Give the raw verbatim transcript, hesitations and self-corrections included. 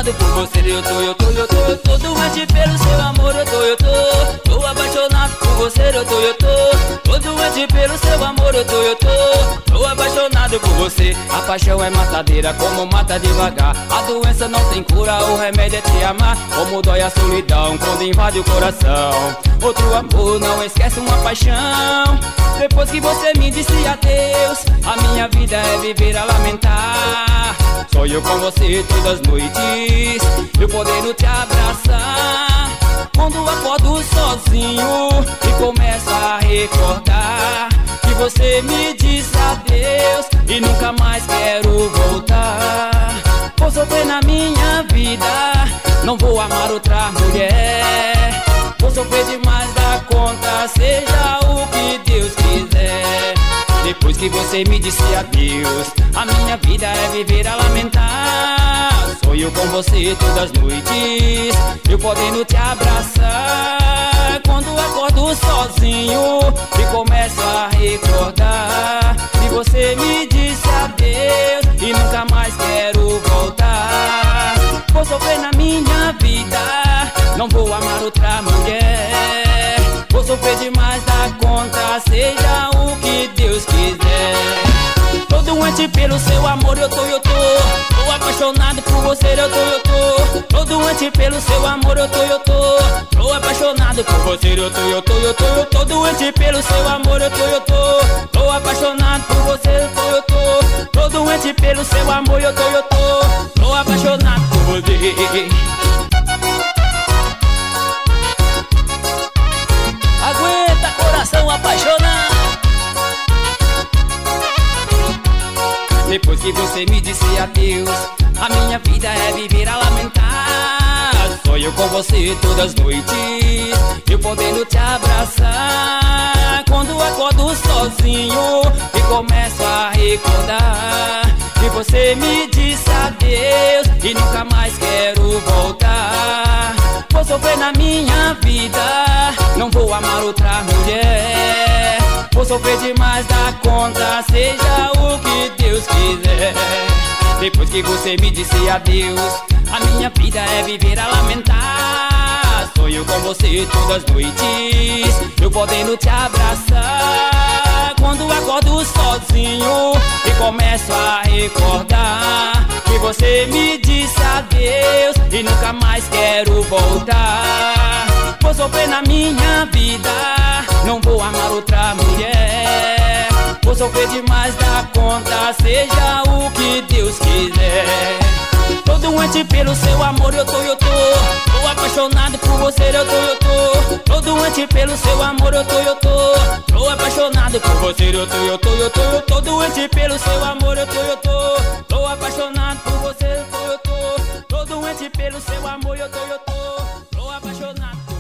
apaixonado por você. Eu tô, eu tô, eu tô, eu tô doente pelo seu amor. Eu tô, eu tô, tô apaixonado por você. Eu tô, eu tô, tô doente pelo seu amor. Eu tô, eu tô, tô apaixonado por você. A paixão é matadeira, como mata devagar. A doença não tem cura, o remédio é te amar. Como dói a solidão quando invade o coração. Outro amor não esquece uma paixão. Depois que você me disse adeus, a minha vida é viver a lamentar. Sonho com você todas as noites, eu podendo te abraçar. Quando acordo sozinho e começo a recordar que você me disse adeus e nunca mais quero voltar. Vou sofrer na minha vida, não vou amar outra mulher. Vou sofrer demais da conta, seja o que Deus quiser. Depois que você me disse adeus, a minha vida é viver a lamentar. Sonho com você todas as noites, eu podendo te abraçar. Quando acordo sozinho e começo a recordar que você me disse adeus e nunca mais quero voltar. Vou sofrer na minha vida, não vou amar outra mulher. Vou sofrer demais da conta, seja o que Deus quiser. Tô doente pelo seu amor, eu tô, eu tô, tô apaixonado por você, eu tô, eu tô, tô doente pelo seu amor, eu tô, eu tô, tô apaixonado por você, eu tô, eu tô, eu tô, eu tô doente pelo seu amor, eu tô, eu tô, tô apaixonado por você, eu tô, eu tô, tô doente pelo seu amor, eu tô, eu tô, tô apaixonado por você. Aguenta, coração apaixonado. Depois que você me disse adeus, a minha vida é viver a lamentar. Sonho com você todas as noites, eu podendo te abraçar. Quando acordo sozinho e começo a recordar que você me disse adeus e nunca mais quero voltar. Vou sofrer na minha vida, não vou amar outra mulher. Vou sofrer demais da conta, seja o que Deus quiser. Depois que você me disse adeus, a minha vida é viver a lamentar. Sonho com você todas as noites, eu podendo te abraçar. Quando acordo sozinho e começo a recordar que você me disse adeus e nunca mais quero voltar. Vou sofrer na minha vida, não vou amar outra mulher. Vou sofrer demais da conta, seja o que Deus quiser. Tô doente pelo seu amor, eu tô, eu tô, tô apaixonado por você, eu tô, eu tô, tô doente pelo seu amor, eu tô, eu tô, tô apaixonado por você, eu tô, eu tô, eu tô, eu tô doente pelo seu amor, eu tô, eu tô, tô apaixonado por você, eu tô, eu tô, tô doente pelo seu amor, eu tô, eu tô, tô apaixonado.